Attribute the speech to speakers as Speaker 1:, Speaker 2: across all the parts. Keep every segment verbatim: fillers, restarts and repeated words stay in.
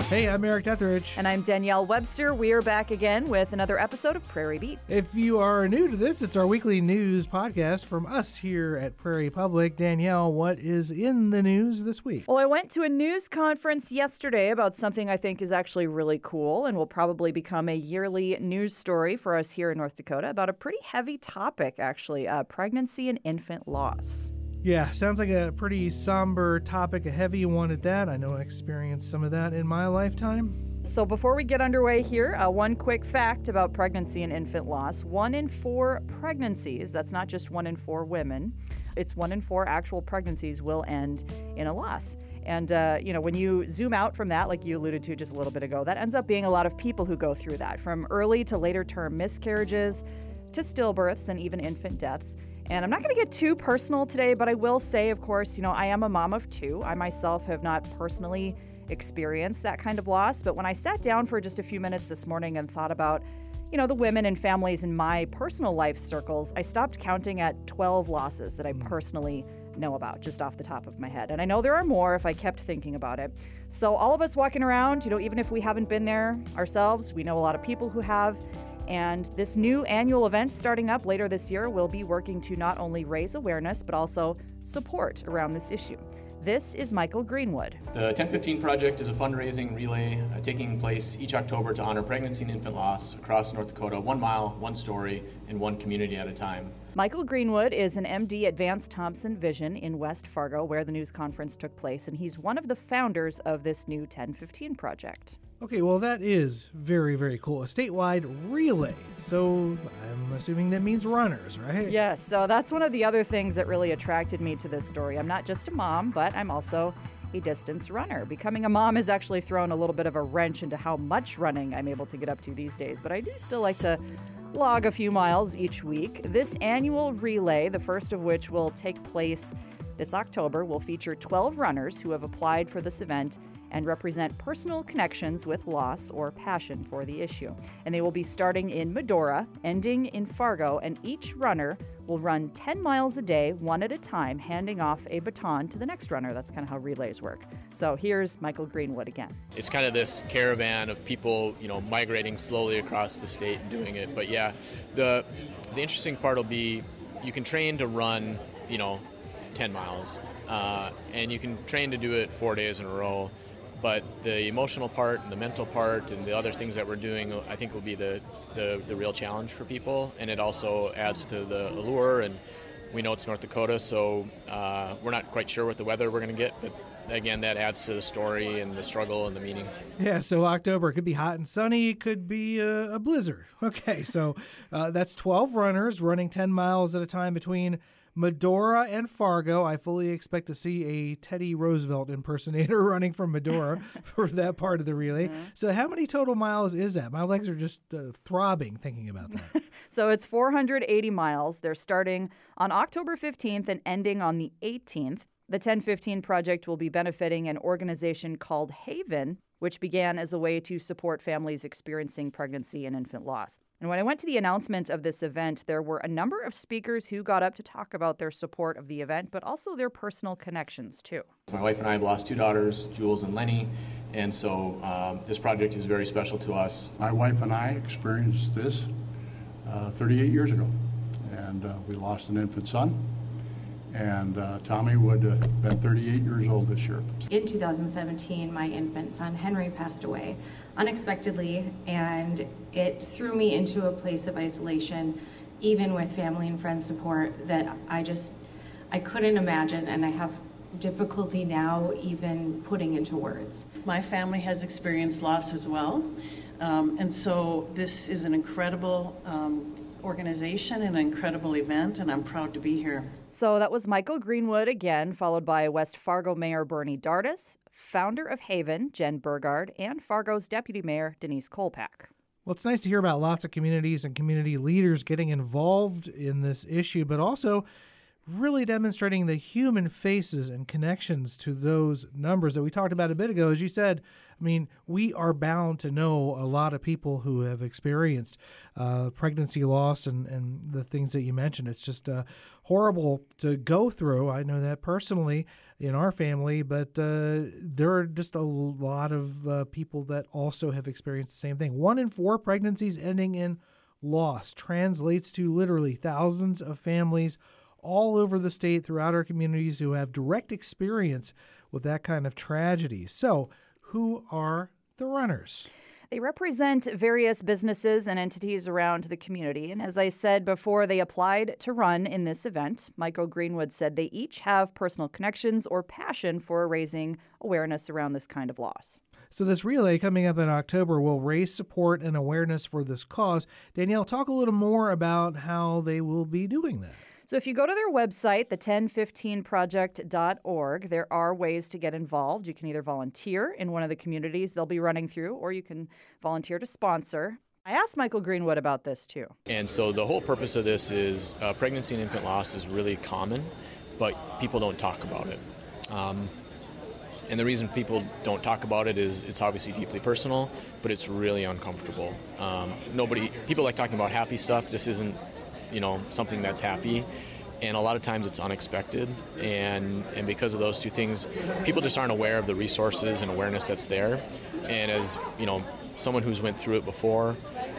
Speaker 1: Hey, I'm Eric Etheridge.
Speaker 2: And I'm Danielle Webster. We are back again with another episode of Prairie Beat.
Speaker 1: If you are new to this, it's our weekly news podcast from us here at Prairie Public. Danielle, what is in the news this week?
Speaker 2: Well, I went to a news conference yesterday about something I think is actually really cool and will probably become a yearly news story for us here in North Dakota about a pretty heavy topic, actually, uh, pregnancy and infant loss.
Speaker 1: Yeah, sounds like a pretty somber topic, a heavy one at that. I know I experienced some of that in my lifetime.
Speaker 2: So before we get underway here, uh, one quick fact about pregnancy and infant loss. One in four pregnancies, that's not just one in four women, it's one in four actual pregnancies will end in a loss. And, uh, you know, when you zoom out from that, like you alluded to just a little bit ago, that ends up being a lot of people who go through that, from early to later term miscarriages to stillbirths and even infant deaths. And I'm not going to get too personal today, but I will say, of course, you know, I am a mom of two. I myself have not personally experienced that kind of loss. But when I sat down for just a few minutes this morning and thought about, you know, the women and families in my personal life circles, I stopped counting at twelve losses that I personally know about, just off the top of my head. And I know there are more if I kept thinking about it. So all of us walking around, you know, even if we haven't been there ourselves, we know a lot of people who have. And this new annual event starting up later this year will be working to not only raise awareness, but also support around this issue. This is Michael Greenwood.
Speaker 3: The ten fifteen Project is a fundraising relay uh, taking place each October to honor pregnancy and infant loss across North Dakota, one mile, one story, and one community at a time.
Speaker 2: Michael Greenwood is an M D at Vance Thompson Vision in West Fargo, where the news conference took place, and he's one of the founders of this new ten fifteen Project.
Speaker 1: Okay, well, that is very, very cool. A statewide relay. So I'm assuming that means runners, right?
Speaker 2: Yes, so that's one of the other things that really attracted me to this story. I'm not just a mom, but I'm also a distance runner. Becoming a mom has actually thrown a little bit of a wrench into how much running I'm able to get up to these days, but I do still like to log a few miles each week. This annual relay, the first of which will take place this October, will feature twelve runners who have applied for this event and represent personal connections with loss or passion for the issue. And they will be starting in Medora, ending in Fargo, and each runner will run ten miles a day, one at a time, handing off a baton to the next runner. That's kind of how relays work. So here's Michael Greenwood again.
Speaker 3: It's kind of this caravan of people, you know, migrating slowly across the state and doing it. But yeah, the the interesting part will be you can train to run, you know, ten miles, uh, and you can train to do it four days in a row. But the emotional part and the mental part and the other things that we're doing, I think, will be the, the, the real challenge for people. And it also adds to the allure. And we know it's North Dakota, so uh, we're not quite sure what the weather we're going to get. But again, that adds to the story and the struggle and the meaning.
Speaker 1: Yeah, so October could be hot and sunny. It could be a, a blizzard. Okay, so uh, that's twelve runners running ten miles at a time between Medora and Fargo. I fully expect to see a Teddy Roosevelt impersonator running from Medora for that part of the relay. Mm-hmm. So how many total miles is that? My legs are just uh, throbbing thinking about that.
Speaker 2: So it's four hundred eighty miles. They're starting on October fifteenth and ending on the eighteenth. The ten fifteen Project will be benefiting an organization called Haven, which began as a way to support families experiencing pregnancy and infant loss. And when I went to the announcement of this event, there were a number of speakers who got up to talk about their support of the event, but also their personal connections, too.
Speaker 3: My wife and I have lost two daughters, Jules and Lenny, and so um, this project is very special to us.
Speaker 4: My wife and I experienced this uh, thirty-eight years ago, and uh, we lost an infant son. And uh, Tommy would have been thirty-eight years old this year.
Speaker 5: In two thousand seventeen, my infant son Henry passed away unexpectedly, and it threw me into a place of isolation, even with family and friends support, that I just, I couldn't imagine, and I have difficulty now even putting into words.
Speaker 6: My family has experienced loss as well, um, and so this is an incredible um, organization and an incredible event, and I'm proud to be here.
Speaker 2: So that was Michael Greenwood again, followed by West Fargo Mayor Bernie Dardis, founder of Haven, Jen Burgard, and Fargo's Deputy Mayor Denise Kolpak.
Speaker 1: Well, it's nice to hear about lots of communities and community leaders getting involved in this issue, but also really demonstrating the human faces and connections to those numbers that we talked about a bit ago. As you said, I mean, we are bound to know a lot of people who have experienced uh, pregnancy loss and, and the things that you mentioned. It's just uh, horrible to go through. I know that personally in our family, but uh, there are just a lot of uh, people that also have experienced the same thing. One in four pregnancies ending in loss translates to literally thousands of families all over the state throughout our communities who have direct experience with that kind of tragedy. So, who are the runners?
Speaker 2: They represent various businesses and entities around the community. And as I said before they applied to run in this event, Michael Greenwood said they each have personal connections or passion for raising awareness around this kind of loss.
Speaker 1: So this relay coming up in October will raise support and awareness for this cause. Danielle, talk a little more about how they will be doing that.
Speaker 2: So if you go to their website, the ten fifteen project dot org, there are ways to get involved. You can either volunteer in one of the communities they'll be running through, or you can volunteer to sponsor. I asked Michael Greenwood about this, too.
Speaker 3: And so the whole purpose of this is uh, pregnancy and infant loss is really common, but people don't talk about it. Um, and the reason people don't talk about it is it's obviously deeply personal, but it's really uncomfortable. Um, nobody, people like talking about happy stuff. This isn't, you know, something that's happy. And a lot of times it's unexpected. And, and because of those two things, people just aren't aware of the resources and awareness that's there. And as, you know, someone who's went through it before,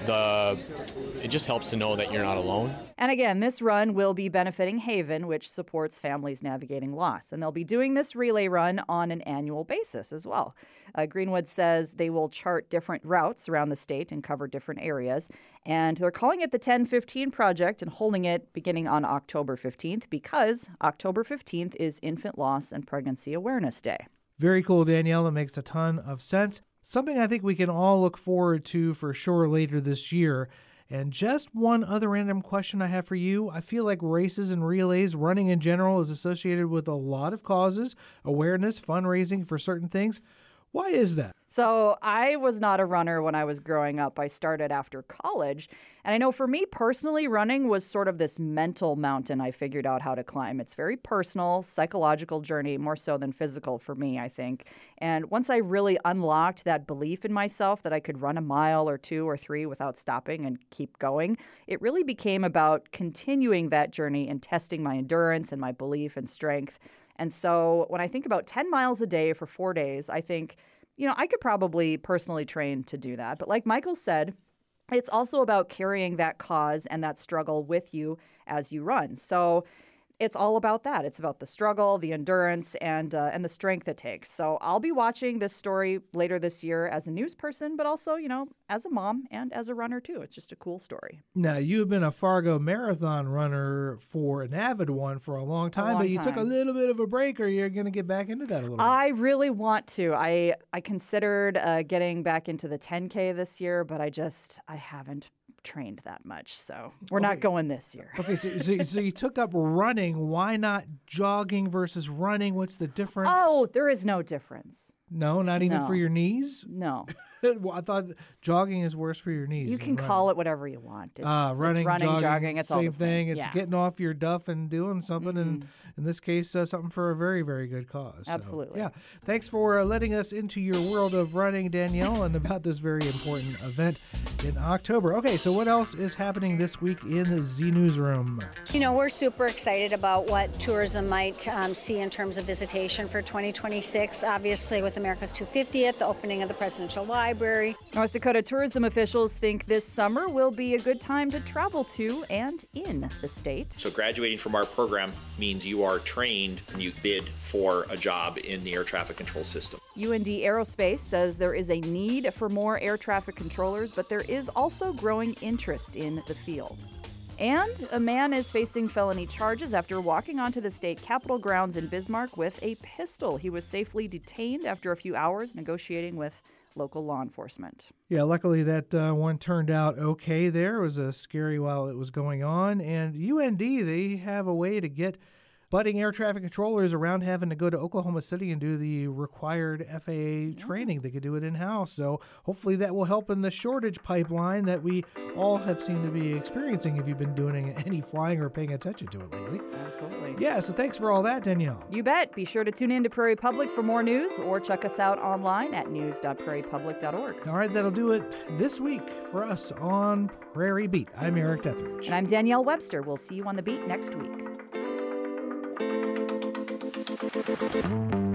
Speaker 3: the it just helps to know that you're not alone.
Speaker 2: And again, this run will be benefiting Haven, which supports families navigating loss. And they'll be doing this relay run on an annual basis as well. Uh, Greenwood says they will chart different routes around the state and cover different areas. And they're calling it the ten fifteen Project and holding it beginning on October fifteenth because October fifteenth is Infant Loss and Pregnancy Awareness Day.
Speaker 1: Very cool, Danielle. That makes a ton of sense. Something I think we can all look forward to for sure later this year. And just one other random question I have for you. I feel like races and relays, running in general, is associated with a lot of causes, awareness, fundraising for certain things. Why is that?
Speaker 2: So I was not a runner when I was growing up. I started after college. And I know for me personally, running was sort of this mental mountain I figured out how to climb. It's very personal, psychological journey, more so than physical for me, I think. And once I really unlocked that belief in myself that I could run a mile or two or three without stopping and keep going, it really became about continuing that journey and testing my endurance and my belief and strength. And so when I think about ten miles a day for four days, I think, you know, I could probably personally train to do that. But like Michael said, it's also about carrying that cause and that struggle with you as you run. So it's all about that. It's about the struggle, the endurance, and uh, and the strength it takes. So I'll be watching this story later this year as a news person, but also, you know, as a mom and as a runner, too. It's just a cool story.
Speaker 1: Now, you've been a Fargo marathon runner for an avid one for a long time, a long but you time. took a little bit of a break, or you're going to get back into that a little bit?
Speaker 2: I really want to. I, I considered uh, getting back into the ten K this year, but I just, I haven't trained that much, so we're okay. not going this year.
Speaker 1: Okay, so, so so you took up running. Why not jogging versus running? What's the difference?
Speaker 2: Oh, there is no difference.
Speaker 1: No, not even
Speaker 2: no.
Speaker 1: for your knees?
Speaker 2: No.
Speaker 1: Well, I thought jogging is worse for your knees.
Speaker 2: You can
Speaker 1: running.
Speaker 2: call it whatever you want. It's,
Speaker 1: uh, running,
Speaker 2: it's running,
Speaker 1: jogging,
Speaker 2: jogging, it's
Speaker 1: same
Speaker 2: all the same.
Speaker 1: thing. It's
Speaker 2: yeah.
Speaker 1: getting off your duff and doing something, mm-hmm. and in this case, uh, something for a very, very good cause.
Speaker 2: Absolutely.
Speaker 1: So, yeah. Thanks for uh, letting us into your world of running, Danielle, and about this very important event in October. Okay, so what else is happening this week in the Z Newsroom?
Speaker 7: You know, we're super excited about what tourism might um, see in terms of visitation for twenty twenty-six. Obviously, with America's two hundred fiftieth, the opening of the Presidential Library.
Speaker 2: North Dakota tourism officials think this summer will be a good time to travel to and in the state.
Speaker 8: So graduating from our program means you are trained when you bid for a job in the air traffic control system.
Speaker 2: U N D Aerospace says there is a need for more air traffic controllers, but there is also growing interest in the field. And a man is facing felony charges after walking onto the state capitol grounds in Bismarck with a pistol. He was safely detained after a few hours negotiating with local law enforcement.
Speaker 1: Yeah, luckily that uh, one turned out okay there. It was uh, scary while it was going on. And U N D, they have a way to get budding air traffic controllers around having to go to Oklahoma City and do the required F A A yeah. training. They could do it in-house. So hopefully that will help in the shortage pipeline that we all have seemed to be experiencing if you've been doing any flying or paying attention to it lately.
Speaker 2: Absolutely.
Speaker 1: Yeah, so thanks for all that, Danielle.
Speaker 2: You bet. Be sure to tune in to Prairie Public for more news or check us out online at news dot prairie public dot org.
Speaker 1: All right, that'll do it this week for us on Prairie Beat. I'm Eric Etheridge.
Speaker 2: And I'm Danielle Webster. We'll see you on the beat next week.